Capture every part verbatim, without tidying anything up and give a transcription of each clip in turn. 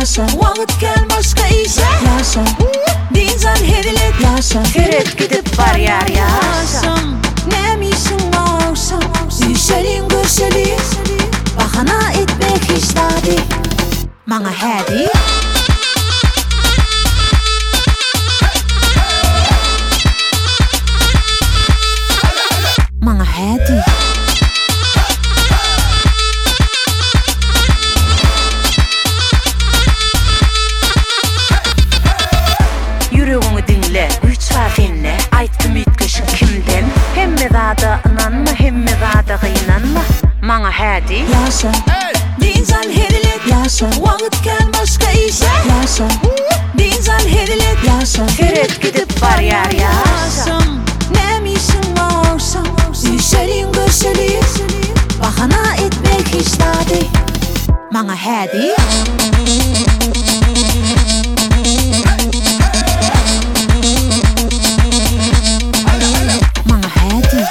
yaşa. Vakit gel başka işe yaşa. Dizan herilet yaşa. Heret gidip var yar yaşa. Neymişsin mağsa? Düşelim görüşelim. Bahana etmek iştadi. Bana hadi. Bana hadi. Yüreğimi dinle, güç var dinle. Ayttım ütküşün kimden? Hemme zada inanma, hemme zada kıynanma. Bana hadi. Yaşa. Dizan herilet yaşa. Vakit gel başka işe yaşa. Dizan herilet yaşa. Heret gidip var yar yaşa. Neymişsin mağsa? Düşelim görüşelim. Bahana etmek iştadi. Bana hadi. Bana hadi.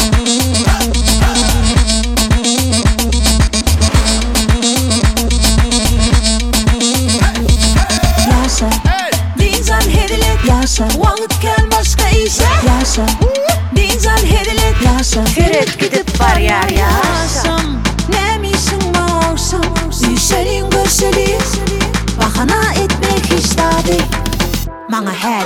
Yaşa. Dizan herilet yaşa. Vakit gel başka işe yaşa. Dizan herilet yaşa. Heret gidip var yar yaşa. Neymişsin mağsa? Düşelim görüşelim. Bahana etmek iştadi. Bana hadi.